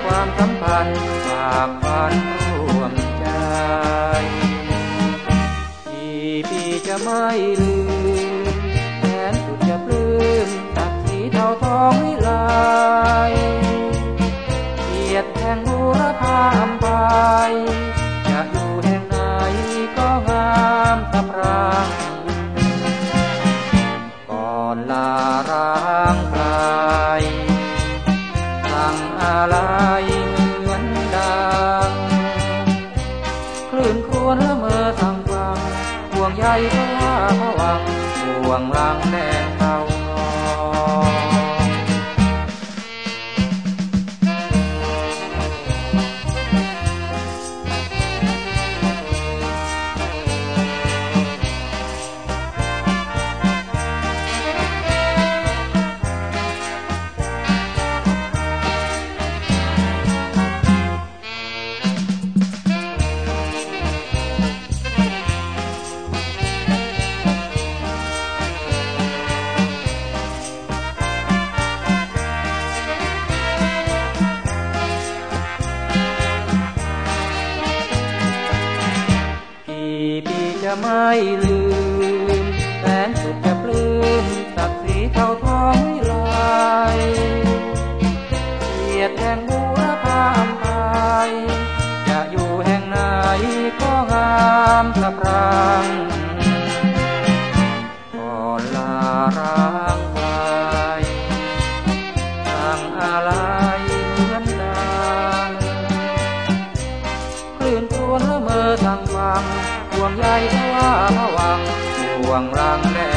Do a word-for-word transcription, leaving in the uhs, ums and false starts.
ความสัมพันธ์ฝากฝันร่วมใจกี่ปีจะไม่ลืมแสนสุดจะปลื้มศักดิ์ศรีเท่าทองวิไลเกียรติแห่งบูรพาอัมพายจะอยู่แห่งไหนก็งามสะพรั่งก่อนลาร้างไกลสั่งอะไรเหมือนดังคลื่นครวญละเมอสั่งฟังห่วงใยพระพระวังห่วงลังแดงเตาจะไม่ลืมแสนสุดจะปลื้มศักดิ์ศรีเท่าทองวิไลเกียรติแห่งบูรพาอัมพายจะอยู่แห่งไหนก็งามสะพรั่งก่อนลาร้างไกลสั่งอะไรเหมือนดังคลื่นครวญละเมอสั่งฟังห่วงใยพระพระวังห่วงรังแด